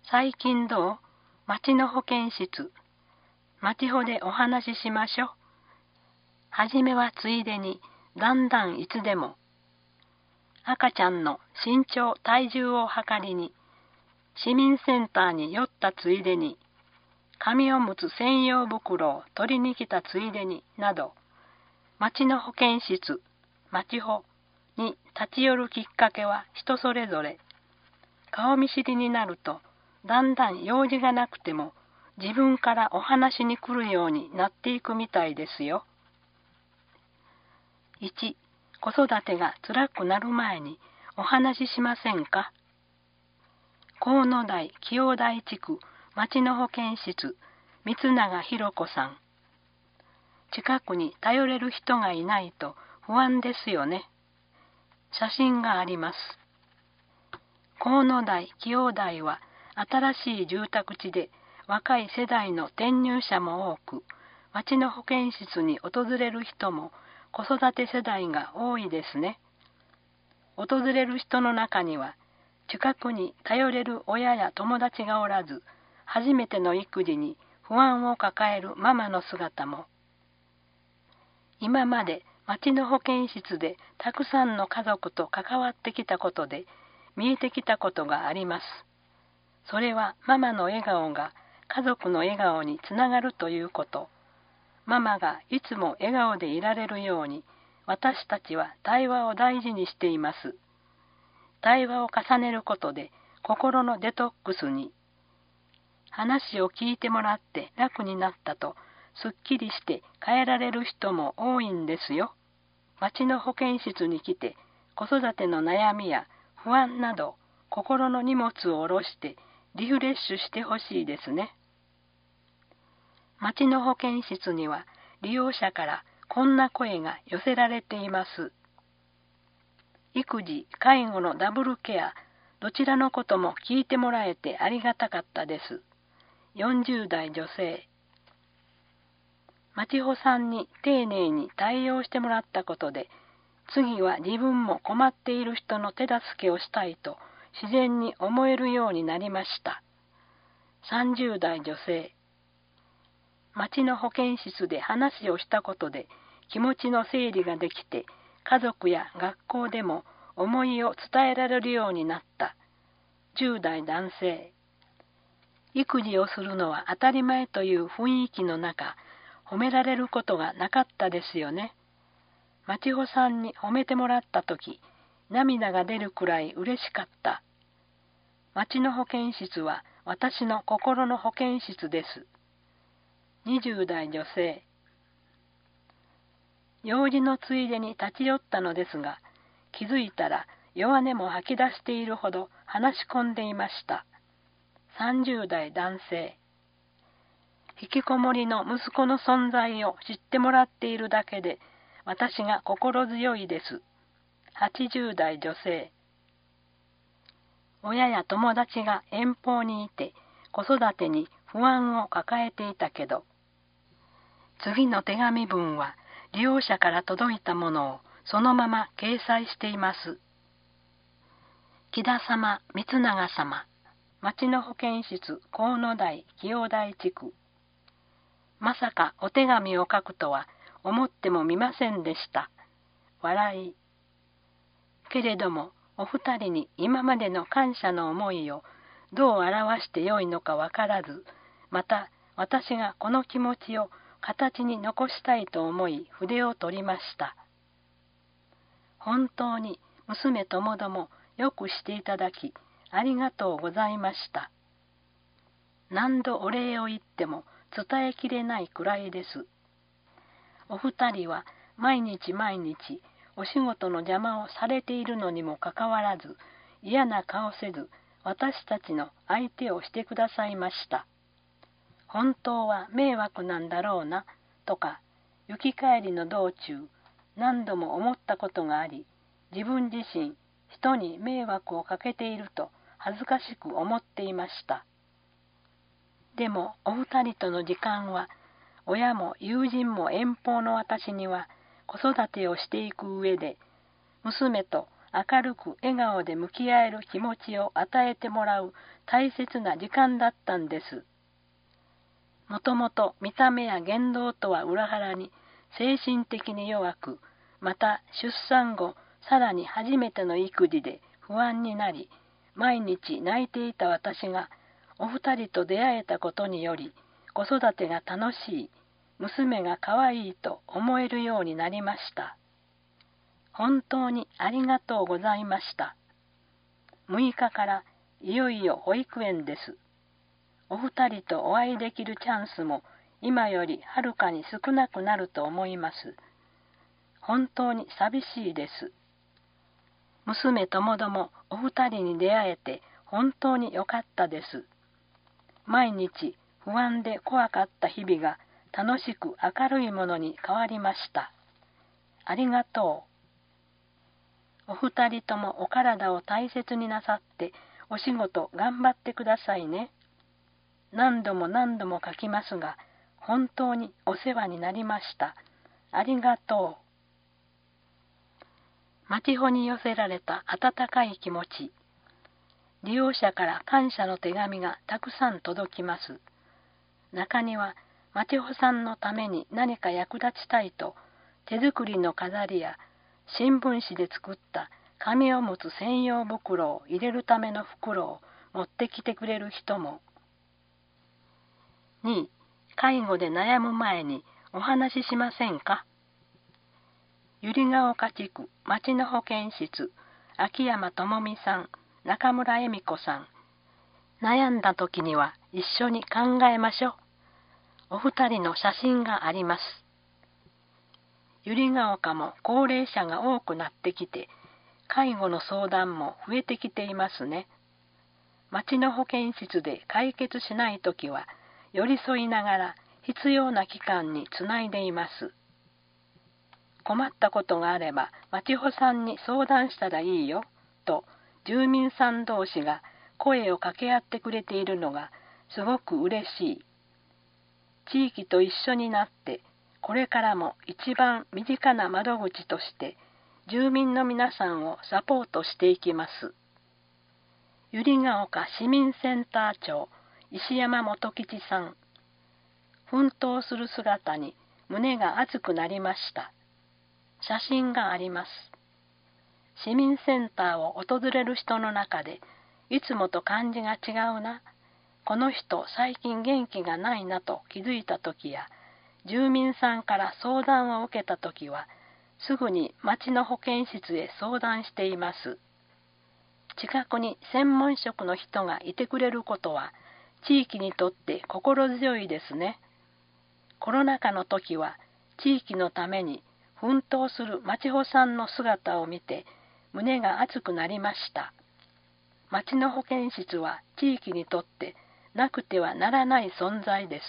最近どう？町の保健室。町保でお話ししましょ。はじめはついでに、だんだんいつでも。赤ちゃんの身長体重を測りに、市民センターに寄ったついでに、紙おむつ専用袋を取りに来たついでに、など、町の保健室、町保に立ち寄るきっかけは人それぞれ。顔見知りになると、だんだん用事がなくても自分からお話に来るようになっていくみたいですよ。1、子育てが辛くなる前にお話ししませんか？河野台清台地区町の保健室、三永博子さん。近くに頼れる人がいないと不安ですよね。写真があります。河野台清台は新しい住宅地で若い世代の転入者も多く、町の保健室に訪れる人も子育て世代が多いですね。訪れる人の中には、近くに頼れる親や友達がおらず、初めての育児に不安を抱えるママの姿も。今まで町の保健室でたくさんの家族と関わってきたことで、見えてきたことがあります。それはママの笑顔が家族の笑顔につながるということ。ママがいつも笑顔でいられるように、私たちは対話を大事にしています。対話を重ねることで心のデトックスに。話を聞いてもらって楽になったと、すっきりして帰られる人も多いんですよ。町の保健室に来て子育ての悩みや不安など心の荷物を下ろしてリフレッシュしてほしいですね。町の保健室には利用者からこんな声が寄せられています。育児・介護のダブルケア、どちらのことも聞いてもらえてありがたかったです。40代女性。町保さんに丁寧に対応してもらったことで、次は自分も困っている人の手助けをしたいと自然に思えるようになりました。30代女性。町の保健室で話をしたことで気持ちの整理ができて、家族や学校でも思いを伝えられるようになった。10代男性。育児をするのは当たり前という雰囲気の中、褒められることがなかったですよね。町保さんに褒めてもらったとき、涙が出るくらい嬉しかった。町の保健室は私の心の保健室です。20代女性。用事のついでに立ち寄ったのですが、気づいたら弱音も吐き出しているほど話し込んでいました。30代男性。引きこもりの息子の存在を知ってもらっているだけで、私が心強いです。80代女性。親や友達が遠方にいて、子育てに不安を抱えていたけど、次の手紙文は利用者から届いたものをそのまま掲載しています。木田様、三永様、町の保健室河野台清台地区。まさかお手紙を書くとは思ってもみませんでした。笑い。けれどもお二人に今までの感謝の思いをどう表してよいのかわからず、また私がこの気持ちを形に残したいと思い筆を取りました。本当に娘ともどもよくしていただきありがとうございました。何度お礼を言っても伝えきれないくらいです。お二人は毎日毎日お仕事の邪魔をされているのにもかかわらず、嫌な顔せず私たちの相手をしてくださいました。本当は迷惑なんだろうなとか、行き帰りの道中何度も思ったことがあり、自分自身人に迷惑をかけていると恥ずかしく思っていました。でもお二人との時間は、親も友人も遠方の私には子育てをしていく上で、娘と明るく笑顔で向き合える気持ちを与えてもらう大切な時間だったんです。もともと見た目や言動とは裏腹に精神的に弱く、また出産後さらに初めての育児で不安になり、毎日泣いていた私がお二人と出会えたことにより、子育てが楽しい、娘が可愛いと思えるようになりました。本当にありがとうございました。6日からいよいよ保育園です。お二人とお会いできるチャンスも今よりはるかに少なくなると思います。本当に寂しいです。娘ともどもお二人に出会えて本当に良かったです。毎日不安で怖かった日々が楽しく明るいものに変わりました。ありがとう。お二人ともお体を大切になさってお仕事頑張ってくださいね。何度も何度も書きますが、本当にお世話になりました。ありがとう。まちほに寄せられた温かい気持ち。利用者から感謝の手紙がたくさん届きます。中には、まちほさんのために何か役立ちたいと、手作りの飾りや新聞紙で作った紙を持つ専用袋を入れるための袋を持ってきてくれる人も。2、介護で悩む前にお話ししませんか。百合ヶ丘地区町の保健室、秋山智美さん、中村恵美子さん。悩んだ時には一緒に考えましょう。お二人の写真があります。百合ヶ丘も高齢者が多くなってきて、介護の相談も増えてきていますね。町の保健室で解決しないときは、寄り添いながら必要な機関につないでいます。困ったことがあれば、町保さんに相談したらいいよ、と住民さん同士が声を掛け合ってくれているのがすごく嬉しい。地域と一緒になって、これからも一番身近な窓口として、住民の皆さんをサポートしていきます。百合ヶ丘市民センター長、石山元吉さん。奮闘する姿に胸が熱くなりました。写真があります。市民センターを訪れる人の中で、いつもと感じが違うな、この人最近元気がないなと気づいたときや、住民さんから相談を受けたときは、すぐに町の保健室へ相談しています。近くに専門職の人がいてくれることは、地域にとって心強いですね。コロナ禍の時は、地域のために奮闘する町保さんの姿を見て、胸が熱くなりました。町の保健室は地域にとってなくてはならない存在です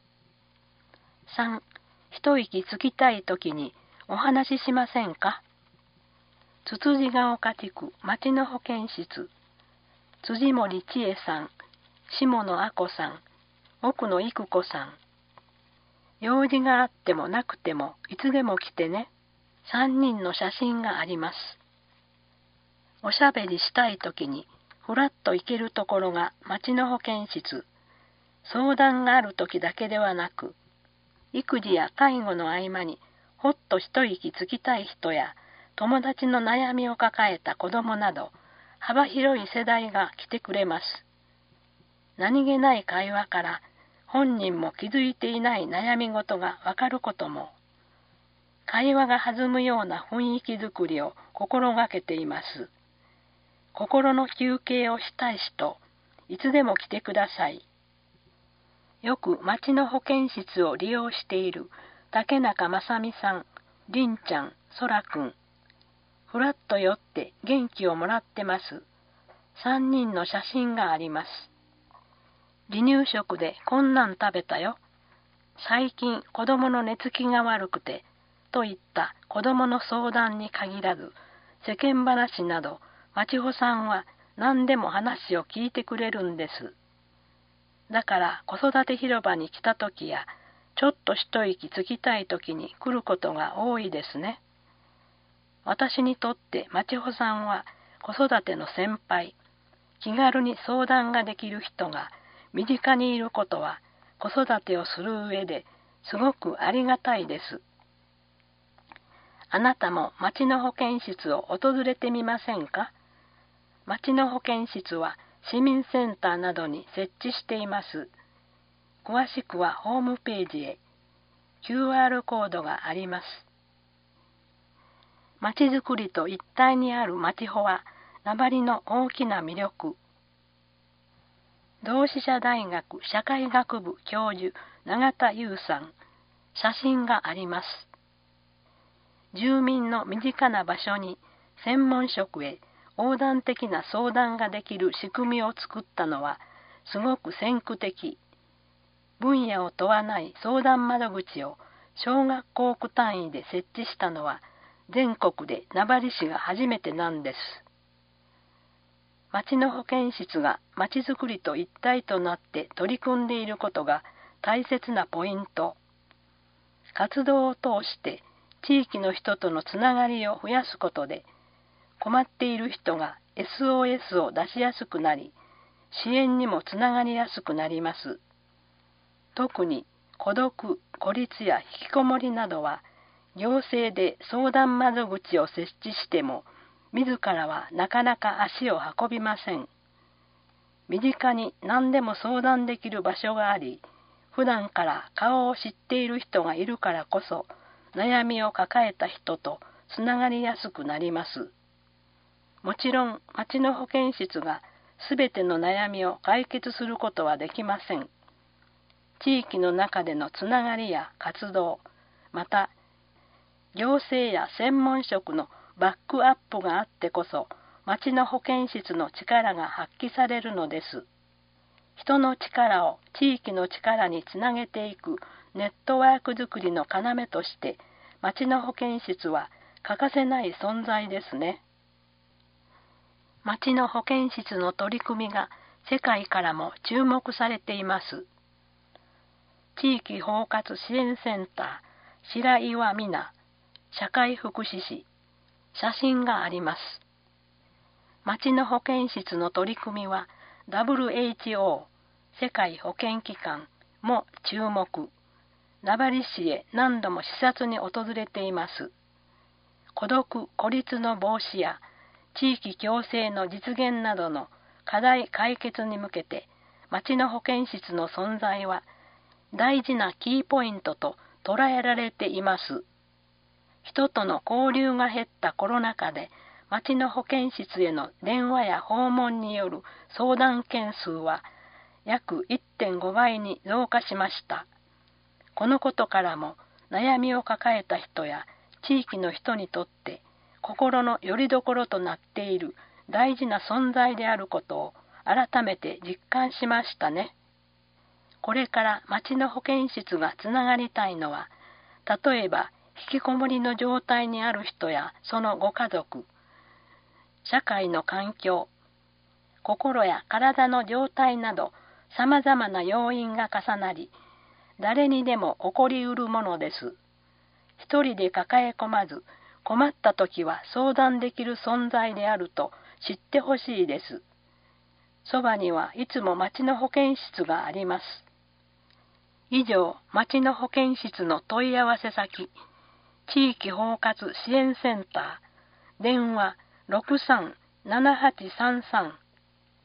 。3、一息つきたい時にお話ししませんか。つつじが丘地区町の保健室、辻森千恵さん、下野あこさん、奥野育子さん。用事があってもなくてもいつでも来てね。3人の写真があります。おしゃべりしたい時にふらっと行けるところが町の保健室。相談がある時だけではなく、育児や介護の合間にほっと一息つきたい人や友達の悩みを抱えた子供など幅広い世代が来てくれます。何気ない会話から本人も気づいていない悩み事がわかることも、会話が弾むような雰囲気づくりを心がけています。心の休憩をしたい人、いつでも来てください。よく町の保健室を利用している竹中正美さん、凛ちゃん、そらくん。ふらっと寄って元気をもらってます。3人の写真があります。離乳食でこんなん食べたよ。最近子供の寝つきが悪くて、といった子供の相談に限らず、世間話など、町保さんは何でも話を聞いてくれるんです。だから子育て広場に来た時や、ちょっと一息つきたい時に来ることが多いですね。 私にとってまちほさんは子育ての先輩、気軽に相談ができる人が身近にいることは子育てをする上ですごくありがたいです。あなたも町の保健室を訪れてみませんか？町の保健室は市民センターなどに設置しています。詳しくはホームページへ。QR コードがあります。まちづくりと一体にあるまちほは名張の大きな魅力。同志社大学社会学部教授永田優さん、写真があります。住民の身近な場所に専門職へ横断的な相談ができる仕組みを作ったのはすごく先駆的。分野を問わない相談窓口を小学校区単位で設置したのは全国で名張市が初めてなんです。町の保健室がまちづくりと一体となって取り組んでいることが大切なポイント。活動を通して地域の人とのつながりを増やすことで困っている人が SOS を出しやすくなり、支援にもつながりやすくなります。特に孤独、孤立や引きこもりなどは行政で相談窓口を設置しても自らはなかなか足を運びません。身近に何でも相談できる場所があり、普段から顔を知っている人がいるからこそ悩みを抱えた人とつながりやすくなります。もちろん町の保健室がすべての悩みを解決することはできません。地域の中でのつながりや活動、また行政や専門職のバックアップがあってこそ町の保健室の力が発揮されるのです。人の力を地域の力につなげていくネットワークづくりの要として町の保健室は欠かせない存在ですね。町の保健室の取り組みが世界からも注目されています。地域包括支援センター白岩美奈社会福祉士、写真があります。町の保健室の取り組みは WHO 世界保健機関も注目。名張市へ何度も視察に訪れています。孤独・孤立の防止や地域共生の実現などの課題解決に向けて町の保健室の存在は大事なキーポイントと捉えられています。人との交流が減ったコロナ禍で町の保健室への電話や訪問による相談件数は約 1.5 倍に増加しました。このことからも悩みを抱えた人や地域の人にとって心の拠り所となっている大事な存在であることを改めて実感しましたね。これから町の保健室がつながりたいのは、例えば引きこもりの状態にある人やそのご家族、社会の環境、心や体の状態などさまざまな要因が重なり、誰にでも起こりうるものです。一人で抱え込まず、困った時は相談できる存在であると知ってほしいです。そばにはいつも町の保健室があります。以上、町の保健室の問い合わせ先、地域包括支援センター、電話